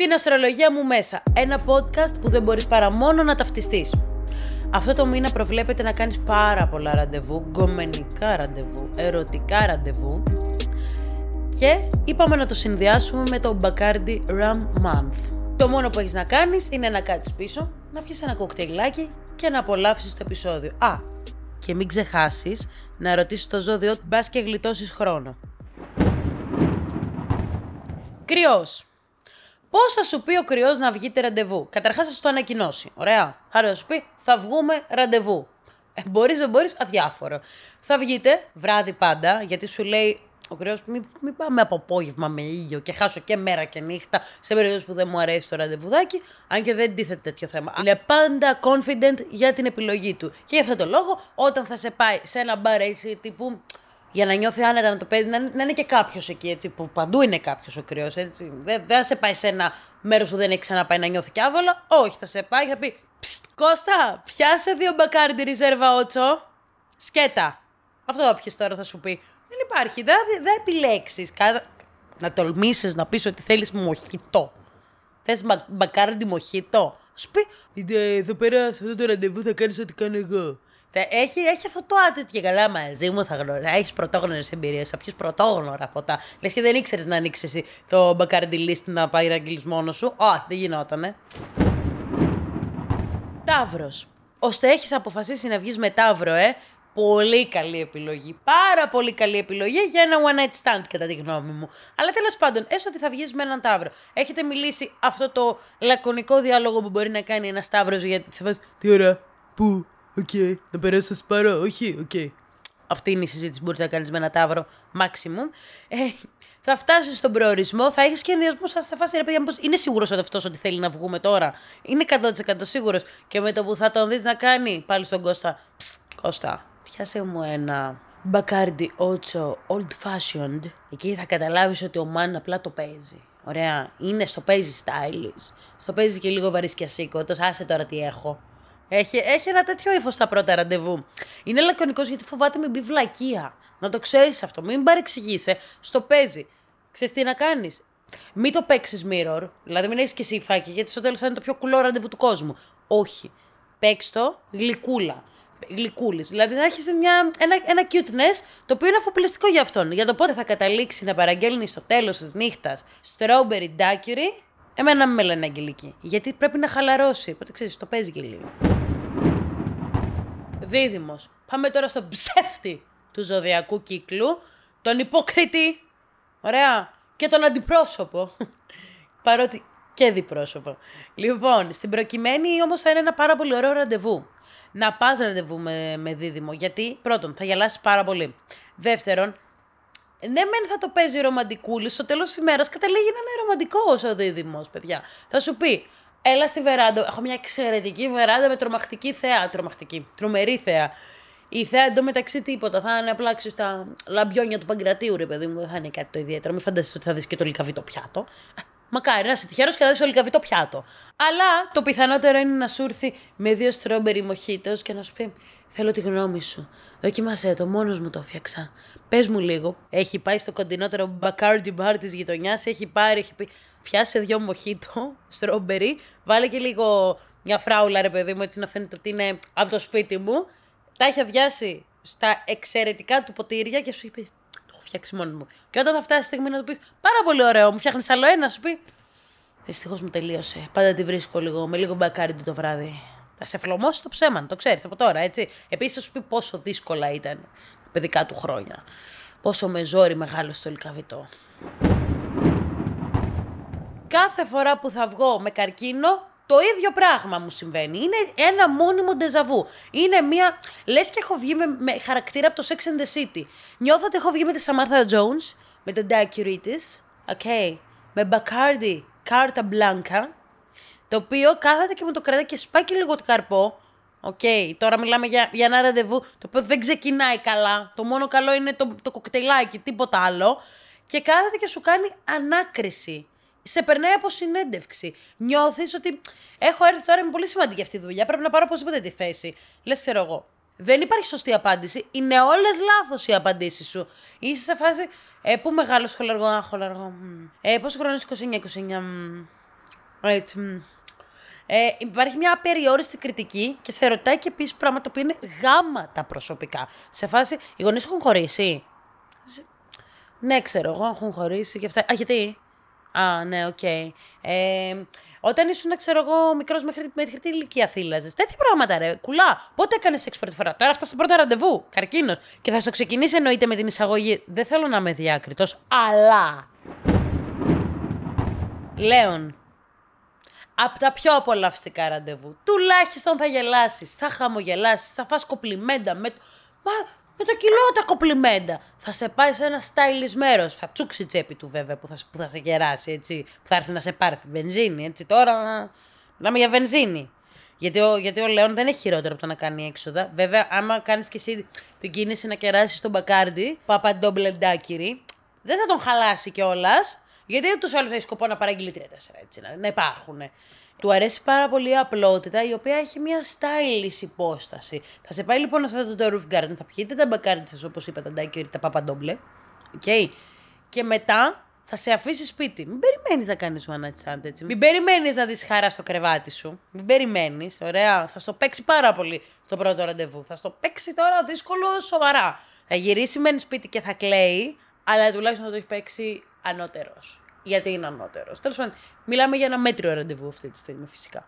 Την αστρολογία μου μέσα. Ένα podcast που δεν μπορείς παρά μόνο να ταυτιστείς. Αυτό το μήνα προβλέπεται να κάνεις πάρα πολλά ραντεβού, γκομενικά ραντεβού, ερωτικά ραντεβού και είπαμε να το συνδυάσουμε με το Bacardi Rum Month. Το μόνο που έχεις να κάνεις είναι να κάτσεις πίσω, να πιεις ένα κοκτέιλάκι και να απολαύσεις το επεισόδιο. Και μην ξεχάσεις να ρωτήσεις το ζώδιο μπας και γλιτώσεις χρόνο. Κρυός. Πώς θα σου πει ο κρυός να βγείτε ραντεβού? Καταρχάς θα σου το ανακοινώσει. Ωραία. Άρα θα σου πει θα βγούμε ραντεβού. Μπορείς, δεν μπορείς, αδιάφορο. Θα βγείτε βράδυ πάντα, γιατί σου λέει ο κρυός μην πάμε από απόγευμα με ήλιο και χάσω και μέρα και νύχτα σε περίπτωση που δεν μου αρέσει το ραντεβουδάκι, αν και δεν τίθεται τέτοιο θέμα. Είναι πάντα confident για την επιλογή του. Και γι' αυτό το λόγο, όταν θα σε πάει σε ένα μπαρ έτσι τύπου, για να νιώθει άνετα να το παίζει, να είναι και κάποιος εκεί, έτσι, που παντού είναι κάποιος ο κρυός, έτσι. Δεν θα σε πάει σε ένα μέρος που δεν έχει ξαναπάει να νιώθει κι άβολα. Όχι, θα σε πάει, θα πει Κώστα, πιάσε 2 Bacardi Reserva 8. Σκέτα. Αυτό θα πιεις τώρα, θα σου πει. Δεν υπάρχει, δεν επιλέξεις. Να τολμήσεις να πεις ότι θέλεις μοχιτό. Θες Bacardi μοχιτό. Σου πει, εδώ πέρα σε αυτό το ραντεβού θα κάνεις ό,τι κάνω εγώ. Έχει αυτό το άτομο και καλά μαζί μου θα γνωρίζει. Έχεις πρωτόγνωρες εμπειρίες, θα πιεις πρωτόγνωρα ποτά. Λες και δεν ήξερες να ανοίξεις εσύ το Bacardi list να πάει να αγγείλεις μόνος σου. Δεν γινότανε. Ταύρος. Ώστε έχεις αποφασίσει να βγεις με Ταύρο, πολύ καλή επιλογή. Πάρα πολύ καλή επιλογή για ένα one night stand, κατά τη γνώμη μου. Αλλά τέλος πάντων, έστω ότι θα βγεις με έναν Ταύρο. Έχετε μιλήσει αυτό το λακωνικό διάλογο που μπορεί να κάνει ένας Ταύρος για τη φάση. Τι ώρα, πού, να περάσω να σας πάρω, όχι, Αυτή είναι η συζήτηση που μπορείς να κάνεις με ένα Ταύρο, maximum. Θα φτάσεις στον προορισμό, θα έχεις και ενδιασμό σε φάση, ρε παιδιά, μήπως είναι σίγουρος ότι αυτός ότι θέλει να βγούμε τώρα? Είναι 100% σίγουρος. Και με το που θα τον δεις να κάνει, πάλι στον Κώστα, Κώστα, πιάσε μου ένα Bacardi Ocho Old Fashioned. Εκεί θα καταλάβεις ότι ο Μαν απλά το παίζει. Ωραία, είναι στο παίζει stylish. Στο παίζει και λίγο βαρισκιασίκο, άσε τώρα τι έχω. Έχει ένα τέτοιο ύφος στα πρώτα ραντεβού. Είναι λακωνικός γιατί φοβάται μην μπει βλακεία. Να το ξέρεις αυτό. Μην παρεξηγείσαι. Στο παίζει. Ξέρεις τι να κάνεις? Μην το παίξεις mirror. Δηλαδή μην έχεις και εσύ φάκι, γιατί στο τέλος θα είναι το πιο κουλό ραντεβού του κόσμου. Όχι. Παίξ' το γλυκούλα. Γλυκούλης. Δηλαδή να έχεις ένα cuteness το οποίο είναι αφοπλιστικό για αυτόν. Για το πότε θα καταλήξει να παραγγέλνει στο τέλος της νύχτας strawberry daiquiri. Εμένα μην με λένε αγγελική. Γιατί πρέπει να χαλαρώσει. Οπότε ξέρεις, το παίζει και λίγο. Δίδυμος. Πάμε τώρα στον ψεύτη του ζωδιακού κύκλου. Τον υποκριτή. Ωραία. Και τον αντιπρόσωπο. Παρότι και διπρόσωπο. Λοιπόν, στην προκειμένη όμως θα είναι ένα πάρα πολύ ωραίο ραντεβού. Να πας ραντεβού με δίδυμο. Γιατί πρώτον θα γελάσεις πάρα πολύ. Δεύτερον, ναι, μεν θα το παίζει ρομαντικούλη, στο τέλος της ημέρας καταλήγει να είναι ρομαντικός ο δίδυμος, παιδιά. Θα σου πει, έλα στη βεράντα. Έχω μια εξαιρετική βεράντα με τρομακτική θέα. Τρομερή θέα. Η θέα εντωμεταξύ τίποτα. Θα είναι απλά στα λαμπιόνια του Παγκρατίου, ρε παιδί μου. Δεν θα είναι κάτι το ιδιαίτερο. Μην φανταστείς ότι θα δεις και το λικαβίτο πιάτο. Μακάρι να είσαι τυχερός και να δεις το λικαβίτο πιάτο. Αλλά το πιθανότερο είναι να σου έρθει με 2 strawberry mojitos και να σου πει: θέλω τη γνώμη σου. Δοκίμασέ το, μόνος μου το έφτιαξα. Πες μου λίγο. Έχει πάει στο κοντινότερο Bacardi bar της γειτονιάς, έχει πει: πιάσε 2 μοχίτο, strawberry, βάλε και λίγο μια φράουλα, ρε παιδί μου, έτσι να φαίνεται ότι είναι από το σπίτι μου. Τα έχει αδειάσει στα εξαιρετικά του ποτήρια και σου είπε: το έχω φτιάξει μόνο μου. Και όταν θα φτάσει η στιγμή να του πει: πάρα πολύ ωραίο, μου φτιάχνεις άλλο ένα, σου πει: δυστυχώς μου τελείωσε. Πάντα τη βρίσκω με λίγο Bacardi το βράδυ. Θα σε φλωμώσει το ψέμα, το ξέρεις από τώρα, έτσι. Επίσης θα σου πει πόσο δύσκολα ήταν τα παιδικά του χρόνια. Πόσο με ζόρι μεγάλωσε το λικαβιτό. Κάθε φορά που θα βγω με καρκίνο, το ίδιο πράγμα μου συμβαίνει. Είναι ένα μόνιμο ντεζαβού. Είναι μια... Λες και έχω βγει με χαρακτήρα από το Sex and the City. Νιώθω ότι έχω βγει με τη Samantha Jones, με τον daiquiri της, με Bacardi Carta Blanca, το οποίο κάθεται και με το κρατάει και σπάει και λίγο το καρπό. Τώρα μιλάμε για ένα ραντεβού το οποίο δεν ξεκινάει καλά. Το μόνο καλό είναι το κοκτέιλάκι, τίποτα άλλο. Και κάθεται και σου κάνει ανάκριση. Σε περνάει από συνέντευξη. Νιώθεις ότι έχω έρθει τώρα, είμαι πολύ σημαντική αυτή η δουλειά. Πρέπει να πάρω οπωσδήποτε τη θέση. Λες, ξέρω εγώ. Δεν υπάρχει σωστή απάντηση. Είναι όλες λάθος οι απαντήσεις σου. Είσαι σε φάση. Πού μεγάλο σχολαργό, χολαργό. Πόσο χρόνο είσαι, 29. Έτσι. Υπάρχει μια απεριόριστη κριτική και σε ρωτάει και επίσης πράγματα που είναι γάματα προσωπικά. Σε φάση, οι γονείς έχουν χωρίσει. Ναι, ξέρω εγώ, έχουν χωρίσει και αυτά. Α, γιατί? Α, ναι, οκ. Όταν ήσουν, ξέρω εγώ, μικρός μέχρι τι ηλικία θύλαζες. Τέτοια πράγματα, ρε. Κουλά. Πότε έκανες σεξ πρώτη φορά? Τώρα φτάσεις στο πρώτο ραντεβού. Καρκίνος. Και θα σου ξεκινήσει εννοείται με την εισαγωγή. Δεν θέλω να είμαι διάκριτος, αλλά. Λέων. Από τα πιο απολαυστικά ραντεβού. Τουλάχιστον θα γελάσεις, θα χαμογελάσεις, θα φας κοπλιμέντα με το κιλό τα κοπλιμέντα. Θα σε πάει σε ένα στάιλις μέρος. Θα τσούξει η τσέπη του βέβαια που θα σε κεράσει, έτσι. Που θα έρθει να σε πάρει τη βενζίνη, έτσι. Τώρα μιλάμε για βενζίνη. Γιατί ο Λέων δεν έχει χειρότερο από το να κάνει έξοδα. Βέβαια, άμα κάνεις και εσύ την κίνηση να κεράσεις τον Μπακάρντι, παπαντομπλεντάκυρη, δεν θα τον χαλάσει κιόλας. Γιατί ούτως άλλως έχει σκοπό να παραγγείλει 3-4, έτσι, να υπάρχουν. Του αρέσει πάρα πολύ η απλότητα, η οποία έχει μια stylish υπόσταση. Θα σε πάει λοιπόν αυτό το roof garden, θα πιείτε τα μπακάρντι σας, όπως είπα, τα ντάκιορι, τα παπαντόμπλε. Okay. Και μετά θα σε αφήσει σπίτι. Μην περιμένεις να κάνεις one night stand, έτσι. Μην περιμένεις να δεις χαρά στο κρεβάτι σου. Μην περιμένεις, ωραία. Θα στο παίξει πάρα πολύ στο πρώτο ραντεβού. Θα στο παίξει τώρα δύσκολο, σοβαρά. Θα γυρίσει μεν σπίτι και θα κλαίει, αλλά τουλάχιστον θα το έχει παίξει ανώτερος. Γιατί είναι ανώτερος. Τέλος πάντων, μιλάμε για ένα μέτριο ραντεβού αυτή τη στιγμή, φυσικά.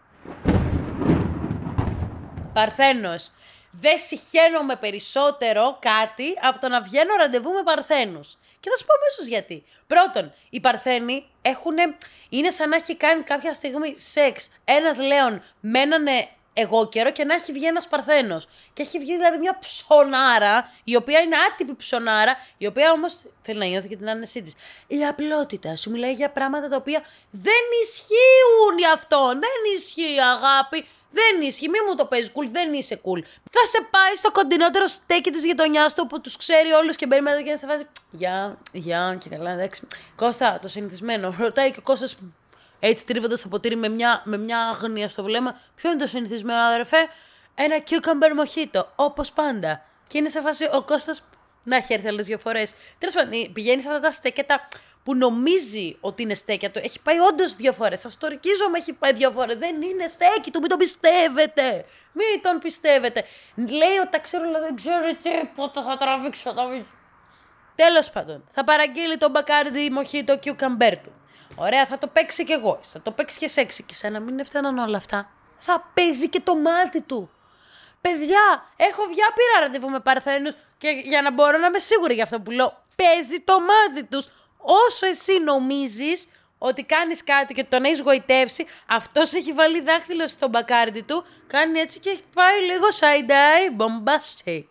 Παρθένος. Δεν συχαίνομαι περισσότερο κάτι από το να βγαίνω ραντεβού με παρθένους. Και θα σου πω αμέσως γιατί. Πρώτον, οι παρθένοι είναι σαν να έχει κάνει κάποια στιγμή σεξ ένας Λέων με έναν εγώ καιρό και να έχει βγει ένας παρθένος. Και έχει βγει δηλαδή μια ψωνάρα, η οποία είναι άτυπη ψωνάρα, η οποία όμως θέλει να νιώθει και την άνεσή της. Η απλότητα σου μιλάει για πράγματα τα οποία δεν ισχύουν για αυτόν. Δεν ισχύει, αγάπη. Δεν ισχύει. Μη μου το παίζει cool. Δεν είσαι cool. Θα σε πάει στο κοντινότερο στέκι της γειτονιάς του που τους ξέρει όλους και μπαίνει μέσα και να σε βάζει. Γεια και καλά, εντάξει. Κώστα, το συνηθισμένο. Ρωτάει και ο Κώστας. Έτσι τρίβοντας το ποτήρι με μια αγνία στο βλέμμα. Ποιο είναι το συνηθισμένο, αδερφέ? Ένα cucumber mojito, όπως πάντα. Και είναι σε φάση ο Κώστας να έχει έρθει άλλες 2 φορές. Τέλος πάντων, πηγαίνει σε αυτά τα στέκετα που νομίζει ότι είναι στέκια του. Έχει πάει όντως 2 φορές. Σας το ρικίζομαι, έχει πάει 2 φορές. Δεν είναι στέκι του, μην τον πιστεύετε. Μην τον πιστεύετε. Λέει ότι τα ξέρω, αλλά δεν ξέρω τίποτα. Θα τραβήξω τα βίντεο. Τέλος πάντων, θα παραγγείλει τον Μπακάρντι μοχίτο cucumber του. Ωραία, θα το παίξει κι εγώ. Θα το παίξει και σεξι. Και σαν να μην έφταναν όλα αυτά, θα παίζει και το μάτι του. Παιδιά, έχω βγει άπειρα ραντεβού με παρθένους και για να μπορώ να είμαι σίγουρη για αυτό που λέω, παίζει το μάτι τους. Όσο εσύ νομίζεις ότι κάνεις κάτι και τον έχεις γοητεύσει, αυτός έχει βάλει δάχτυλο στον Μπακάρντι του, κάνει έτσι και έχει πάει λίγο side-eye, bombastic.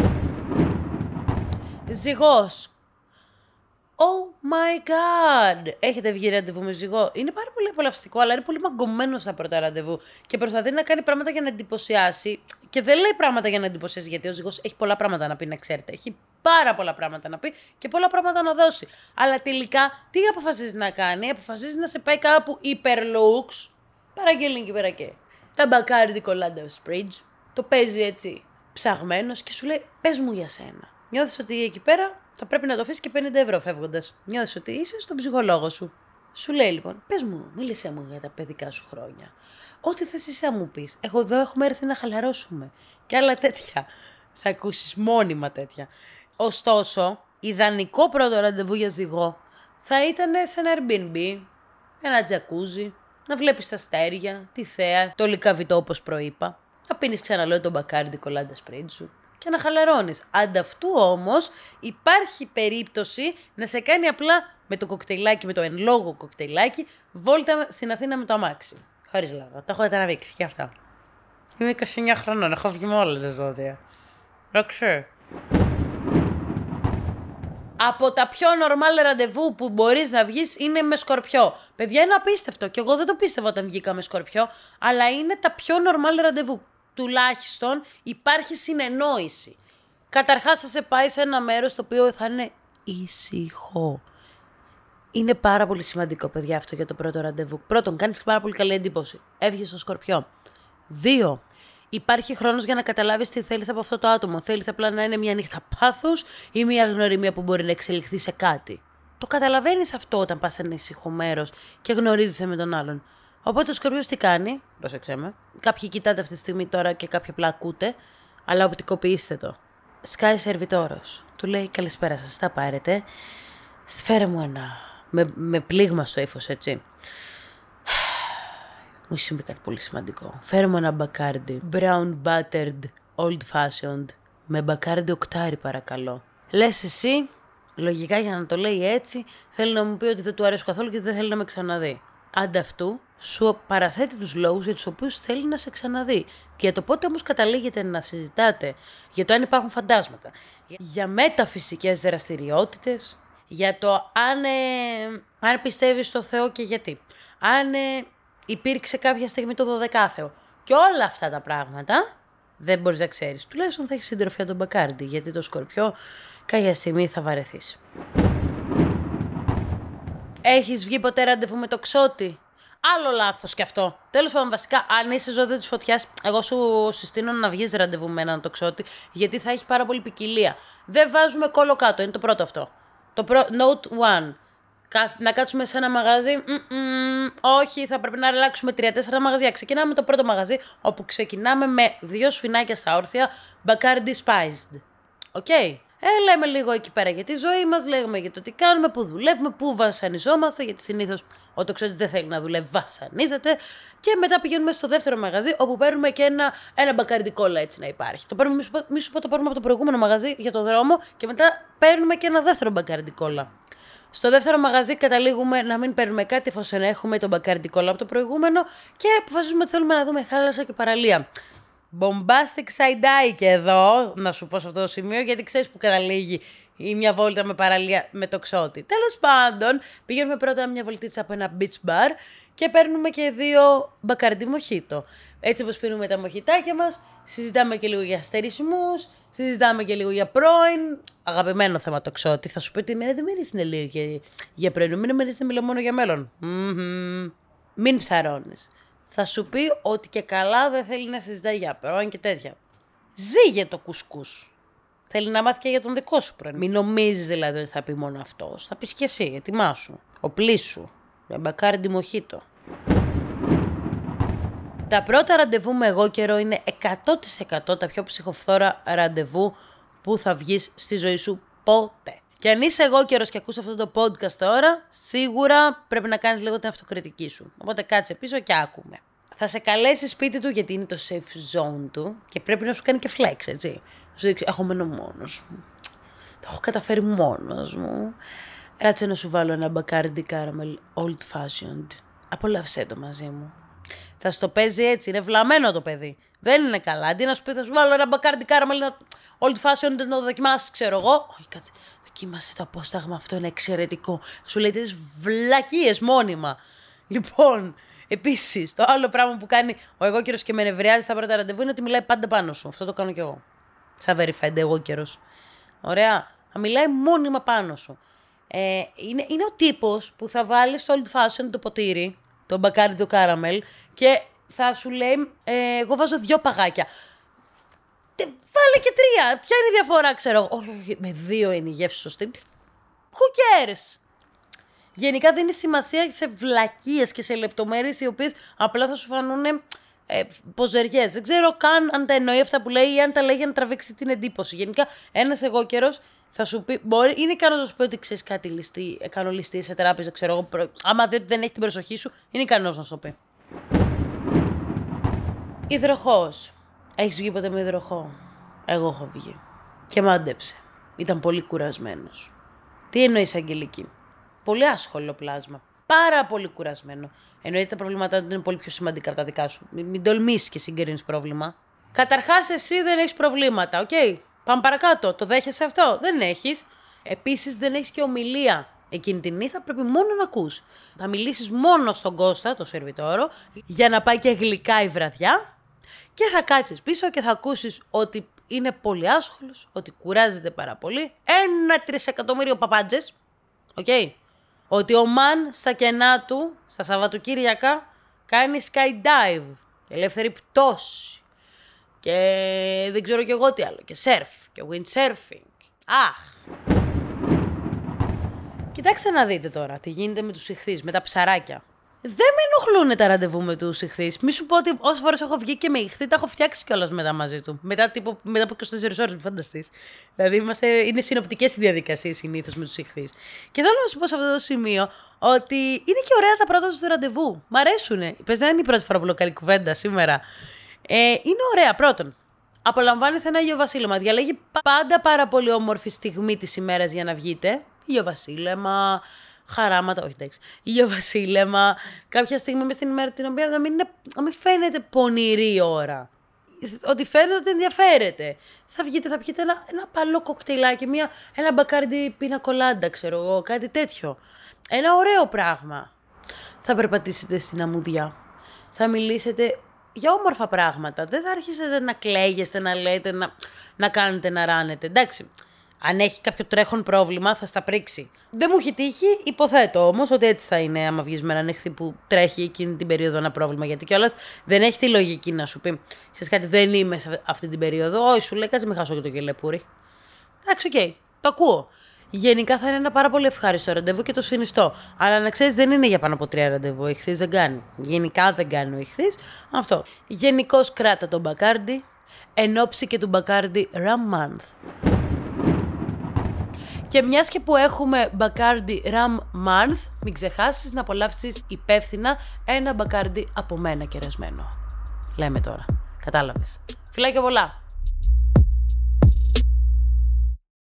Ζυγός. Oh my god! Έχετε βγει ραντεβού με ζυγό? Είναι πάρα πολύ απολαυστικό, αλλά είναι πολύ μαγκωμένο στα πρώτα ραντεβού. Και προσπαθεί να κάνει πράγματα για να εντυπωσιάσει. Και δεν λέει πράγματα για να εντυπωσιάσει, γιατί ο ζυγός έχει πολλά πράγματα να πει, να ξέρετε. Έχει πάρα πολλά πράγματα να πει και πολλά πράγματα να δώσει. Αλλά τελικά, τι αποφασίζει να κάνει? Αποφασίζει να σε πάει κάπου υπερlooks. Παραγγέλνει και πέρα και. Τα Μπακάρντι κολλάντα σπριτζ. Το παίζει έτσι ψαγμένος και σου λέει: πες μου για σένα. Νιώθεις ότι εκεί πέρα θα πρέπει να το αφήσεις και 50 ευρώ φεύγοντας. Νιώθεις ότι είσαι στον ψυχολόγο σου. Σου λέει λοιπόν: πες μου, μίλησέ μου για τα παιδικά σου χρόνια. Ό,τι θες εσύ θα μου πεις. Εγώ εδώ έχουμε έρθει να χαλαρώσουμε. Και άλλα τέτοια. Θα ακούσεις μόνιμα τέτοια. Ωστόσο, ιδανικό πρώτο ραντεβού για ζυγό θα ήταν σε ένα Airbnb, ένα τζακούζι, να βλέπεις τα αστέρια, τη θέα, το λικαβιτό όπως προείπα. Να πίνεις, ξαναλέω, τον Μπακάρντι κολλάντα σπριτ σου και να χαλαρώνεις. Ανταυτού όμως υπάρχει περίπτωση να σε κάνει απλά με το κοκτέιλάκι, με το εν λόγω κοκτέιλάκι, βόλτα στην Αθήνα με το αμάξι. Χωρίς λόγο. Τα έχω τραβήξει και αυτά. Είμαι 29 χρονών, έχω βγει με όλα τα ζώδια. Rocksure. Από τα πιο normal ραντεβού που μπορείς να βγεις είναι με Σκορπιό. Παιδιά, είναι απίστευτο. Και εγώ δεν το πίστευα όταν βγήκα με Σκορπιό, αλλά είναι τα πιο normal ραντεβού. Τουλάχιστον υπάρχει συνεννόηση. Καταρχάς θα σε πάει σε ένα μέρος το οποίο θα είναι ήσυχο. Είναι πάρα πολύ σημαντικό, παιδιά, αυτό για το πρώτο ραντεβού. Πρώτον, κάνεις πάρα πολύ καλή εντύπωση. Έβγες στο Σκορπιό. 2. Υπάρχει χρόνος για να καταλάβεις τι θέλεις από αυτό το άτομο. Θέλεις απλά να είναι μια νύχτα πάθους ή μια γνωριμία που μπορεί να εξελιχθεί σε κάτι. Το καταλαβαίνεις αυτό όταν πας σε ένα ήσυχο μέρος και γνωρίζεσαι με τον άλλον. Οπότε ο Σκορπιός τι κάνει, πρόσεξέ με. Κάποιοι κοιτάτε αυτή τη στιγμή τώρα και κάποιοι απλά ακούτε, αλλά οπτικοποιήστε το. Σκάει σερβιτόρος. Του λέει καλησπέρα σας, τα πάρετε. Φέρε μου ένα. Με πλήγμα στο ύφος, έτσι. Μου συμβεί κάτι πολύ σημαντικό. Φέρε μου ένα μπακάρντι. Brown buttered, old fashioned. Με μπακάρντι οκτάρι, παρακαλώ. Λες εσύ, λογικά για να το λέει έτσι, θέλει να μου πει ότι δεν του αρέσει καθόλου και δεν θέλει να με ξαναδεί. Ανταυτού, σου παραθέτει τους λόγους για τους οποίους θέλει να σε ξαναδεί. Και για το πότε όμως καταλήγετε να συζητάτε για το αν υπάρχουν φαντάσματα, για μεταφυσικές δραστηριότητες, για το αν πιστεύεις στο Θεό και γιατί. Αν υπήρξε κάποια στιγμή το 12άθεο. Και όλα αυτά τα πράγματα δεν μπορείς να ξέρεις. Τουλάχιστον θα έχεις συντροφιά τον Μπακάρντι, γιατί το Σκορπιό κάποια στιγμή θα βαρεθείς. Έχεις βγει ποτέ ραντεβού με τοξότη? Άλλο λάθος κι αυτό. Τέλος πάντων, βασικά, αν είσαι ζώδιο της φωτιάς, εγώ σου συστήνω να βγεις ραντεβού με έναν τοξότη, γιατί θα έχει πάρα πολύ ποικιλία. Δεν βάζουμε κόλλο κάτω, είναι το πρώτο αυτό. Note 1. Να κάτσουμε σε ένα μαγαζί. Όχι, θα πρέπει να αλλάξουμε 3-4 μαγαζιά. Ξεκινάμε με το πρώτο μαγαζί, όπου ξεκινάμε με 2 σφινάκια στα όρθια, Bacardi Spiced. Οκ. Λέμε λίγο εκεί πέρα για τη ζωή μας, λέγουμε για το τι κάνουμε, πού δουλεύουμε, πού βασανιζόμαστε, γιατί συνήθως ο τοξότης δεν θέλει να δουλεύει, βασανίζεται. Και μετά πηγαίνουμε στο δεύτερο μαγαζί, όπου παίρνουμε και ένα μπακάρντι κόλλα, έτσι να υπάρχει. Το παίρνουμε, μη σου πω, το παίρνουμε από το προηγούμενο μαγαζί για το δρόμο και μετά παίρνουμε και ένα δεύτερο μπακάρντι κόλλα. Στο δεύτερο μαγαζί καταλήγουμε να μην παίρνουμε κάτι εφόσον έχουμε τον μπακάρντι κόλλα από το προηγούμενο και αποφασίζουμε ότι θέλουμε να δούμε θάλασσα και παραλία. Bombastic side-eye και εδώ, να σου πω σε αυτό το σημείο, γιατί ξέρεις που καταλήγει ή μια βόλτα με παραλία με τοξότη. Τέλος πάντων, πηγαίνουμε πρώτα μια βολτίτσα από ένα beach bar και παίρνουμε και 2 μπακάρντι μοχίτο. Έτσι όπως πίνουμε τα μοχιτάκια μας, συζητάμε και λίγο για αστερισμούς, συζητάμε και λίγο για πρώην. Αγαπημένο θέμα τοξότη. Θα σου πω ότι δεν μυρίζει λίγο για πρώην, μην μυρίζει, μιλώ μόνο για μέλλον. Μην ψαρώνεις. Θα σου πει ότι και καλά δεν θέλει να συζητάει για πρώην και τέτοια. Ζήγε το κουσκούς. Θέλει να μάθει και για τον δικό σου πρώην. Μην νομίζεις δηλαδή ότι θα πει μόνο αυτός. Θα πεις και εσύ, ετοιμάσου. Οπλίσου. Με μπακάρντι μοχίτο. Τα πρώτα ραντεβού με εγώ καιρό είναι 100% τα πιο ψυχοφθόρα ραντεβού που θα βγεις στη ζωή σου ποτέ. Και αν είσαι εγώ καιρός και ακούς αυτό το podcast τώρα, σίγουρα πρέπει να κάνεις λίγο την αυτοκριτική σου. Οπότε κάτσε πίσω και άκουμε. Θα σε καλέσει σπίτι του γιατί είναι το safe zone του και πρέπει να σου κάνει και flex, έτσι. Σου δείξει, έχω μένω μόνος μου. Το έχω καταφέρει μόνος μου. Κάτσε να σου βάλω ένα μπακάρντι caramel old fashioned. Απολαύσέ το μαζί μου. Θα στο παίζει έτσι, είναι βλαμμένο το παιδί. Δεν είναι καλά. Αντί να σου πει, θα σου βάλω ένα μπακάρντι caramel old fashioned να το δοκιμάσεις, ξέρω εγώ. Όχι, κάτσε. Δοκίμασε το απόσταγμα, αυτό είναι εξαιρετικό. Σου λέει τις βλακίες μόνιμα. Λοιπόν, επίσης, το άλλο πράγμα που κάνει ο εγώ καιρός και με νευριάζει στα πρώτα ραντεβού είναι ότι μιλάει πάντα πάνω σου. Αυτό το κάνω κι εγώ. Σαν verified εγώ καιρός. Ωραία. Θα μιλάει μόνιμα πάνω σου. Είναι ο τύπος που θα βάλει στο old fashioned το ποτήρι, το μπακάρι το caramel, και θα σου λέει, εγώ βάζω 2 παγάκια. Βάλε και 3. Ποια είναι η διαφορά, ξέρω εγώ. Όχι, με 2 είναι η γεύση σωστή. Who cares? Γενικά δίνει σημασία σε βλακίες και σε λεπτομέρειες οι οποίες απλά θα σου φανούν ποζεριές. Δεν ξέρω καν αν τα εννοεί αυτά που λέει ή αν τα λέει για να τραβήξει την εντύπωση. Γενικά, ένας εγώ καιρός θα σου πει, είναι ικανός να σου πει ότι ξέρεις κάτι, κάνω ληστή σε τράπεζα, ξέρω εγώ. Άμα δει ότι δεν έχει την προσοχή σου, είναι ικανός να σου το πει. Υδροχόος. Έχεις βγει ποτέ με υδροχό? Εγώ έχω βγει. Και μάντεψε. Ήταν πολύ κουρασμένος. Τι εννοείς, Αγγελική? Πολύ άσχολο πλάσμα. Πάρα πολύ κουρασμένο. Εννοείται τα προβλήματά του είναι πολύ πιο σημαντικά από τα δικά σου. Μην τολμήσεις και συγκρίνεις πρόβλημα. Καταρχάς, εσύ δεν έχεις προβλήματα, οκ. Πάμε παρακάτω. Το δέχεσαι αυτό? Δεν έχεις. Επίσης, δεν έχεις και ομιλία. Εκείνη την νύχτα πρέπει μόνο να ακούς. Θα μιλήσεις μόνο στον Κώστα, το σερβιτόρο, για να πάει και γλυκά η βραδιά. Και θα κάτσεις πίσω και θα ακούσεις ότι είναι πολύ άσχολος, ότι κουράζεται πάρα πολύ. 1 τρισεκατομμύριο παπάντζες. Οκ. Ότι ο Μαν στα κενά του, στα Σαββατοκύριακα, κάνει skydive. Ελεύθερη πτώση. Και δεν ξέρω κι εγώ τι άλλο. Και surf. Και windsurfing. Αχ. Κοιτάξτε να δείτε τώρα τι γίνεται με τους ιχθύς, με τα ψαράκια. Δεν με ενοχλούν τα ραντεβού με τους ιχθύς. Μη σου πω ότι όσες φορές έχω βγει και με ιχθύ, τα έχω φτιάξει κιόλας μετά μαζί του. Μετά από 24 ώρες, μην φανταστείς. Δηλαδή είναι συνοπτικές οι διαδικασίες συνήθως με τους ιχθύς. Και θέλω να σου πω σε αυτό το σημείο ότι είναι και ωραία τα πρώτα του ραντεβού. Μ' αρέσουνε. Πες, δεν είναι η πρώτη φορά που λέω καλή κουβέντα σήμερα. Είναι ωραία. Πρώτον, απολαμβάνεις ένα ηλιοβασίλεμα. Διαλέγει πάντα πάρα πολύ όμορφη στιγμή της ημέρας για να βγείτε. Ηλιοβασίλεμα. Χαράματα, όχι εντάξει. Ηλιοβασίλεμα, κάποια στιγμή μες στην ημέρα την οποία να μην φαίνεται πονηρή ώρα. Ότι φαίνεται ότι ενδιαφέρεται. Θα πιείτε ένα παλό κοκτέιλάκι, ένα μπακάρντι πίνα κολάντα, ξέρω εγώ, κάτι τέτοιο. Ένα ωραίο πράγμα. Θα περπατήσετε στην αμμουδιά. Θα μιλήσετε για όμορφα πράγματα. Δεν θα αρχίσετε να κλαίγεστε, να λέτε, να κάνετε, να ράνετε. Εντάξει. Αν έχει κάποιο τρέχον πρόβλημα, θα στα πρίξει. Δεν μου έχει τύχει, υποθέτω όμως ότι έτσι θα είναι άμα βγεις με έναν εχθή που τρέχει εκείνη την περίοδο ένα πρόβλημα. Γιατί κιόλας δεν έχει τη λογική να σου πει: ξέρεις κάτι, δεν είμαι σε αυτή την περίοδο. Όχι, σου λέει, κάτσε με χάσω και το κελεπούρι. Εντάξει, οκ, το ακούω. Γενικά θα είναι ένα πάρα πολύ ευχάριστο ραντεβού και το συνιστώ. Αλλά να ξέρεις, δεν είναι για πάνω από 3 ραντεβού. Ο εχθής δεν κάνει. Γενικά δεν κάνει ο εχθής. Αυτό. Γενικώς κράτα τον μπακάρντι. Εν ώψη και του μπακάρντι Ram Month. Και μιας και που έχουμε Bacardi Ram Month, μην ξεχάσεις να απολαύσεις υπεύθυνα ένα Bacardi από μένα κερασμένο. Λέμε τώρα. Κατάλαβες. Φιλάκια πολλά.